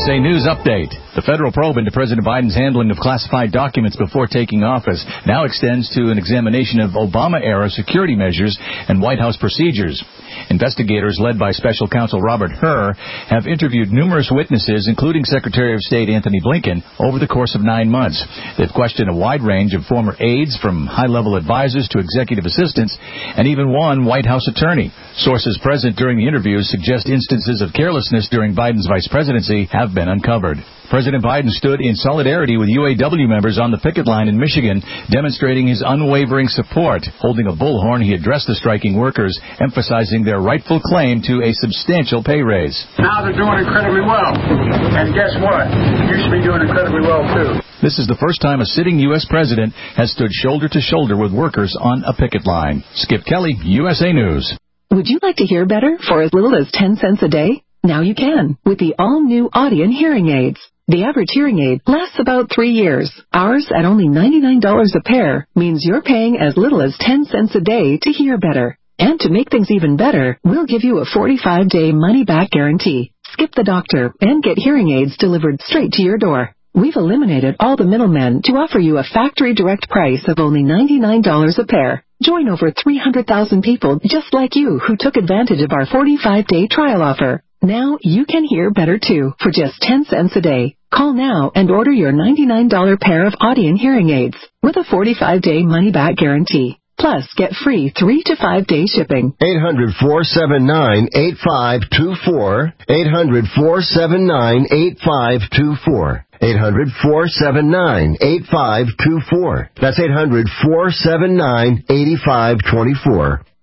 USA News Update. The federal probe into President Biden's handling of classified documents before taking office now extends to an examination of Obama-era security measures and White House procedures. Investigators led by Special Counsel Robert Hur have interviewed numerous witnesses, including Secretary of State Antony Blinken, over the course of 9 months. They've questioned a wide range of former aides, from high-level advisors to executive assistants, and even one White House attorney. Sources present during the interviews suggest instances of carelessness during Biden's vice presidency have been uncovered. President Biden stood in solidarity with UAW members on the picket line in Michigan, demonstrating his unwavering support. Holding a bullhorn, he addressed the striking workers, emphasizing their rightful claim to a substantial pay raise. Now they're doing incredibly well. And guess what? You should be doing incredibly well, too. This is the first time a sitting U.S. president has stood shoulder to shoulder with workers on a picket line. Skip Kelly, USA News. Would you like to hear better for as little as 10 cents a day? Now you can with the all-new Audien hearing aids. The average hearing aid lasts about 3 years. Ours, at only $99 a pair, means you're paying as little as 10 cents a day to hear better. And to make things even better, we'll give you a 45-day money-back guarantee. Skip the doctor and get hearing aids delivered straight to your door. We've eliminated all the middlemen to offer you a factory direct price of only $99 a pair. Join over 300,000 people just like you who took advantage of our 45-day trial offer. Now you can hear better too for just 10 cents a day. Call now and order your $99 pair of Audien hearing aids with a 45-day money-back guarantee. Plus, get free 3 to 5 day shipping. 800-479-8524. 800-479-8524. 800-479-8524. That's 800-479-8524.